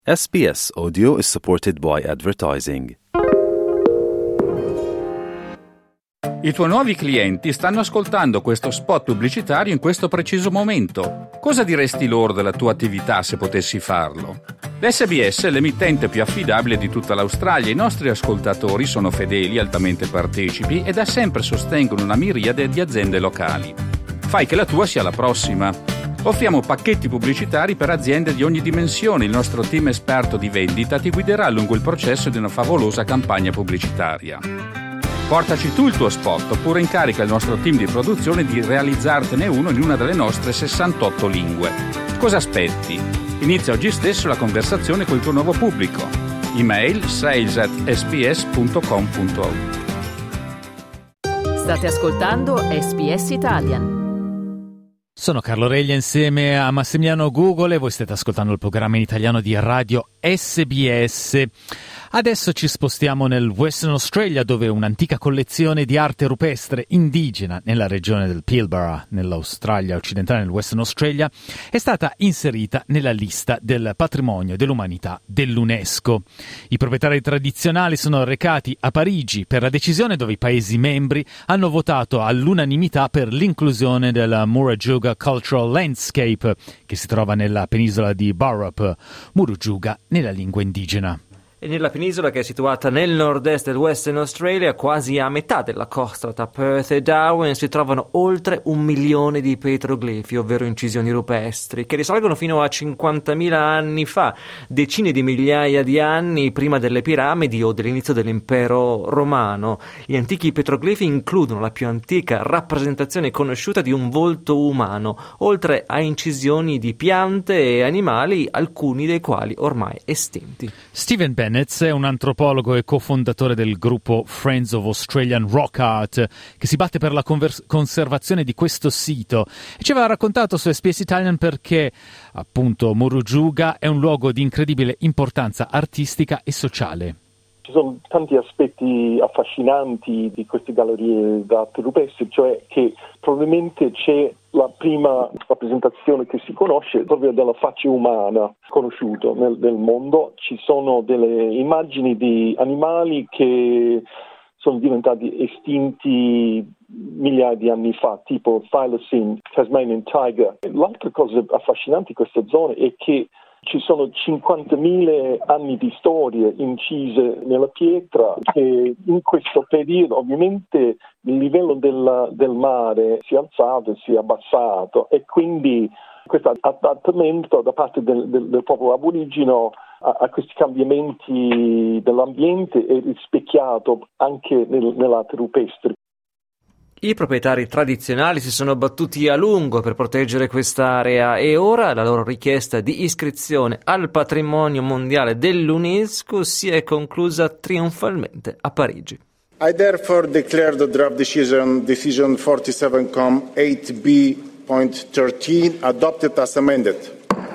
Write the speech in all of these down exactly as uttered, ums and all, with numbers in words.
S B S Audio is supported by advertising. I tuoi nuovi clienti stanno ascoltando questo spot pubblicitario in questo preciso momento. Cosa diresti loro della tua attività se potessi farlo? L'S B S è l'emittente più affidabile di tutta l'Australia. I nostri ascoltatori sono fedeli, altamente partecipi e da sempre sostengono una miriade di aziende locali. Fai che la tua sia la prossima. Offriamo pacchetti pubblicitari per aziende di ogni dimensione. Il nostro team esperto di vendita ti guiderà lungo il processo di una favolosa campagna pubblicitaria. Portaci tu il tuo spot oppure incarica il nostro team di produzione di realizzartene uno in una delle nostre sessantotto lingue. Cosa aspetti? Inizia oggi stesso la conversazione col tuo nuovo pubblico. Email sales at s b s punto com punto a u. State ascoltando S B S Italian. Sono Carlo Reglia insieme a Massimiliano Google e voi state ascoltando il programma in italiano di Radio S B S. Adesso ci spostiamo nel Western Australia, dove un'antica collezione di arte rupestre indigena nella regione del Pilbara, nell'Australia occidentale, nel Western Australia, è stata inserita nella lista del patrimonio dell'umanità dell'UNESCO. I proprietari tradizionali sono recati a Parigi per la decisione, dove i Paesi membri hanno votato all'unanimità per l'inclusione del Murujuga Cultural Landscape, che si trova nella penisola di Burrup, Murujuga nella lingua indigena. E nella penisola, che è situata nel nord-est del Western Australia, quasi a metà della costa tra Perth e Darwin, si trovano oltre un milione di petroglifi, ovvero incisioni rupestri, che risalgono fino a cinquantamila anni fa, decine di migliaia di anni prima delle piramidi o dell'inizio dell'impero romano. Gli antichi petroglifi includono la più antica rappresentazione conosciuta di un volto umano, oltre a incisioni di piante e animali, alcuni dei quali ormai estinti. Steven Bennett è un antropologo e cofondatore del gruppo Friends of Australian Rock Art, che si batte per la convers- conservazione di questo sito, e ci aveva raccontato su S B S Italian perché appunto Murujuga è un luogo di incredibile importanza artistica e sociale. Ci sono tanti aspetti affascinanti di queste gallerie d'arte rupestre, cioè che probabilmente c'è la prima rappresentazione che si conosce proprio della faccia umana conosciuto nel, nel mondo. Ci sono delle immagini di animali che sono diventati estinti migliaia di anni fa, tipo Thylacine, Tasmanian Tiger. L'altra cosa affascinante di questa zona è che ci sono cinquantamila anni di storie incise nella pietra, che in questo periodo ovviamente il livello del, del mare si è alzato e si è abbassato, e quindi questo adattamento da parte del, del, del popolo aborigeno a, a questi cambiamenti dell'ambiente è rispecchiato anche nel, nell'arte rupestre. I proprietari tradizionali si sono battuti a lungo per proteggere quest'area e ora la loro richiesta di iscrizione al patrimonio mondiale dell'UNESCO si è conclusa trionfalmente a Parigi. I therefore declare the draft decision, decision forty-seven com eight B point thirteen adopted as amended.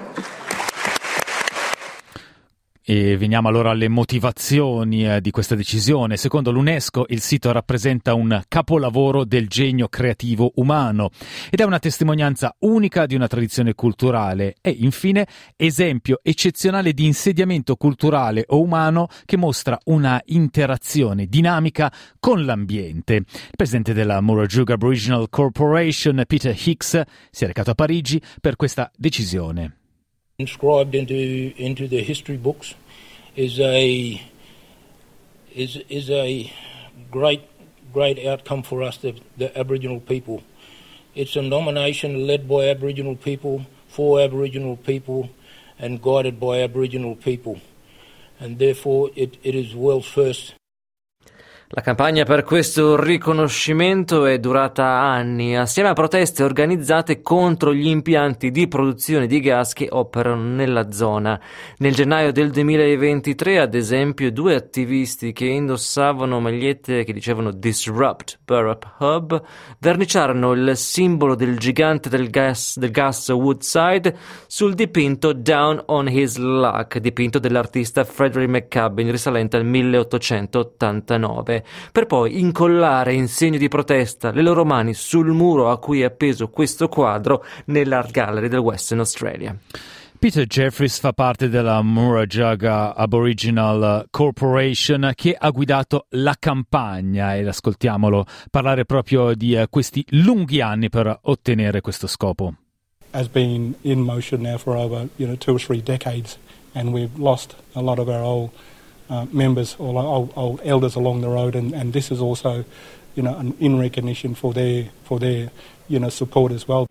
E veniamo allora alle motivazioni eh, di questa decisione. Secondo l'UNESCO il sito rappresenta un capolavoro del genio creativo umano ed è una testimonianza unica di una tradizione culturale e infine esempio eccezionale di insediamento culturale o umano che mostra una interazione dinamica con l'ambiente. Il presidente della Murujuga Aboriginal Corporation, Peter Hicks, si è recato a Parigi per questa decisione. Inscribed into into the history books is a is is a great great outcome for us, the, the Aboriginal people. It's a nomination led by Aboriginal people, for Aboriginal people, and guided by Aboriginal people, and therefore it, it is world's first. La campagna per questo riconoscimento è durata anni, assieme a proteste organizzate contro gli impianti di produzione di gas che operano nella zona. Nel gennaio del duemilaventitré, ad esempio, due attivisti che indossavano magliette che dicevano Disrupt Burrup Hub verniciarono il simbolo del gigante del gas, del gas Woodside sul dipinto Down on His Luck, dipinto dell'artista Frederick McCubbin risalente al milleottocentottantanove. Per poi incollare in segno di protesta le loro mani sul muro a cui è appeso questo quadro nell'Art Gallery del Western Australia. Peter Jeffries fa parte della Murujuga Aboriginal Corporation che ha guidato la campagna, ed ascoltiamolo parlare proprio di uh, questi lunghi anni per ottenere questo scopo. Has been in motion now for over you know two or three decades, and we've lost a lot of our old uh, members or old, old elders along the road, and, and this is also you know an in recognition for their for their you know support as well.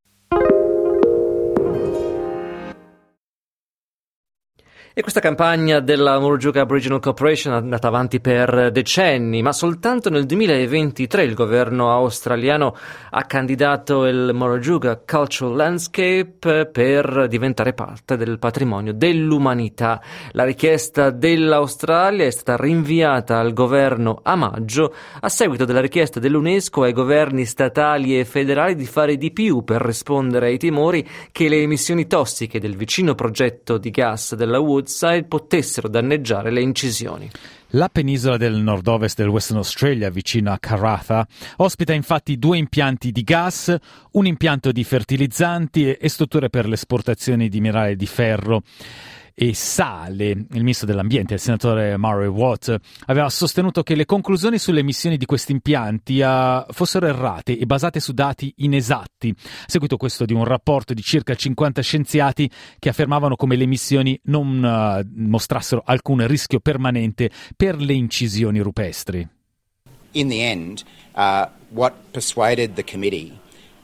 E questa campagna della Murujuga Aboriginal Corporation è andata avanti per decenni, ma soltanto nel duemilaventitré il governo australiano ha candidato il Murujuga Cultural Landscape per diventare parte del patrimonio dell'umanità. La richiesta dell'Australia è stata rinviata al governo a maggio a seguito della richiesta dell'UNESCO ai governi statali e federali di fare di più per rispondere ai timori che le emissioni tossiche del vicino progetto di gas della Woodside potessero danneggiare le incisioni. La penisola del nord-ovest del Western Australia, vicino a Karratha, ospita infatti due impianti di gas, un impianto di fertilizzanti e strutture per l'esportazione di minerali di ferro e sale. Il ministro dell'ambiente, il senatore Murray Watt, aveva sostenuto che le conclusioni sulle emissioni di questi impianti uh, fossero errate e basate su dati inesatti, seguito questo di un rapporto di circa cinquanta scienziati che affermavano come le emissioni non uh, mostrassero alcun rischio permanente per le incisioni rupestri. In the end, uh, what persuaded the committee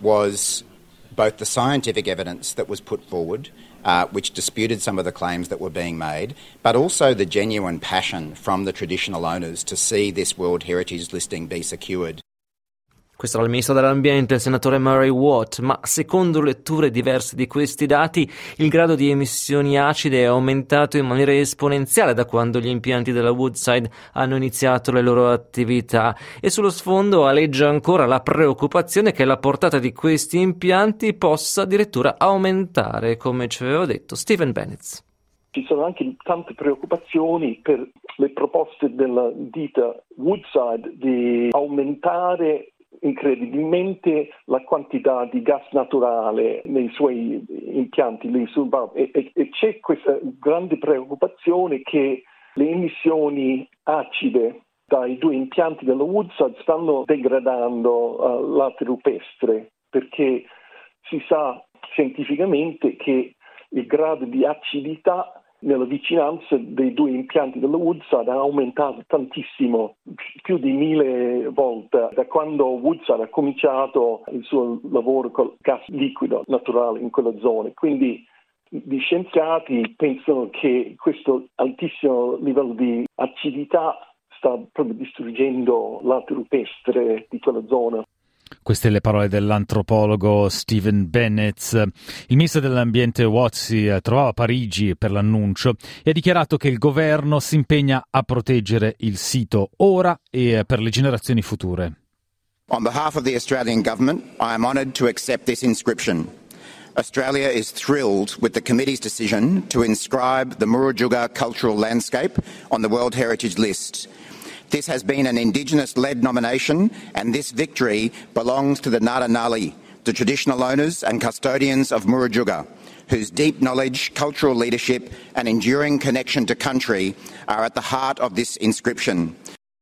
was both the scientific evidence that was put forward, Uh, which disputed some of the claims that were being made, but also the genuine passion from the traditional owners to see this World Heritage listing be secured. Questo era il ministro dell'ambiente, il senatore Murray Watt, ma secondo letture diverse di questi dati il grado di emissioni acide è aumentato in maniera esponenziale da quando gli impianti della Woodside hanno iniziato le loro attività, e sullo sfondo aleggia ancora la preoccupazione che la portata di questi impianti possa addirittura aumentare, come ci aveva detto Stephen Bennett. Ci sono anche tante preoccupazioni per le proposte della ditta Woodside di aumentare incredibilmente la quantità di gas naturale nei suoi impianti lì sul bar, e, e, e c'è questa grande preoccupazione che le emissioni acide dai due impianti della Woodside stanno degradando uh, l'arte rupestre, perché si sa scientificamente che il grado di acidità nella vicinanza dei due impianti della Woodside ha aumentato tantissimo, più di mille volte, da quando Woodside ha cominciato il suo lavoro col gas liquido naturale in quella zona. Quindi gli scienziati pensano che questo altissimo livello di acidità sta proprio distruggendo l'arte rupestre di quella zona. Queste le parole dell'antropologo Stephen Bennett. Il ministro dell'ambiente Watt si trovava a Parigi per l'annuncio e ha dichiarato che il governo si impegna a proteggere il sito ora e per le generazioni future. On behalf of the Australian government, I am honoured to accept this inscription. Australia is thrilled with the committee's decision to inscribe the Murujuga cultural landscape on the World Heritage List. This has been an Indigenous-led nomination, and this victory belongs to the Nada Nali, the traditional owners and custodians of Murujuga, whose deep knowledge, cultural leadership and enduring connection to country are at the heart of this inscription.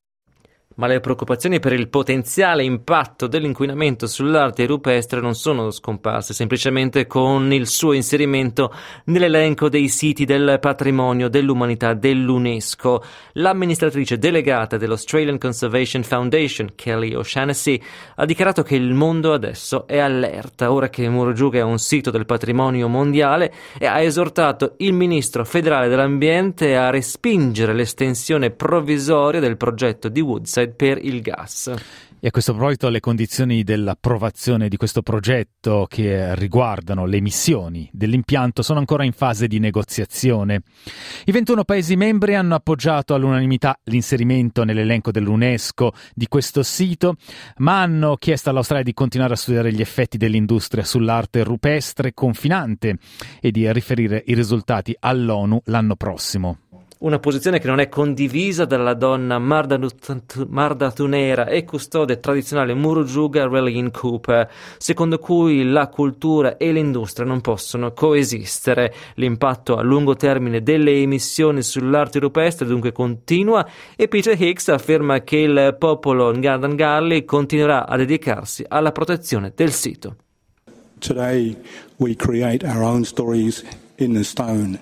Ma le preoccupazioni per il potenziale impatto dell'inquinamento sull'arte rupestre non sono scomparse semplicemente con il suo inserimento nell'elenco dei siti del patrimonio dell'umanità dell'UNESCO. L'amministratrice delegata dell'Australian Conservation Foundation, Kelly O'Shaughnessy, ha dichiarato che il mondo adesso è allerta, ora che Murujuga è un sito del patrimonio mondiale, e ha esortato il ministro federale dell'ambiente a respingere l'estensione provvisoria del progetto di Woodside per il gas. E a questo proposito le condizioni dell'approvazione di questo progetto che riguardano le emissioni dell'impianto sono ancora in fase di negoziazione. I ventuno Paesi membri hanno appoggiato all'unanimità l'inserimento nell'elenco dell'UNESCO di questo sito, ma hanno chiesto all'Australia di continuare a studiare gli effetti dell'industria sull'arte rupestre confinante e di riferire i risultati all'ONU l'anno prossimo. una posizione che non è condivisa dalla donna mardatunera e custode tradizionale Murujuga Raylene Cooper, secondo cui la cultura e l'industria non possono coesistere. L'impatto a lungo termine delle emissioni sull'arte rupestre dunque continua e Peter Hicks afferma che il popolo Ngardangali continuerà a dedicarsi alla protezione del sito. Today we create our own stories in the stone,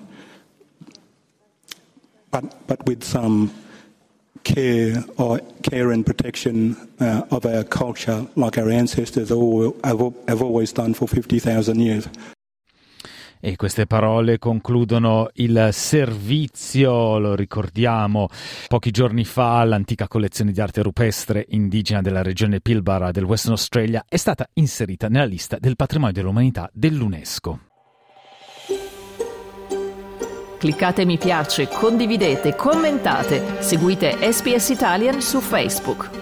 but but with some care or care and protection uh, of our culture, like our ancestors all, have, have always done for fifty thousand years. E queste parole concludono il servizio, lo ricordiamo, pochi giorni fa l'antica collezione di arte rupestre indigena della regione Pilbara del Western Australia è stata inserita nella lista del patrimonio dell'umanità dell'UNESCO. Cliccate mi piace, condividete, commentate, seguite S B S Italian su Facebook.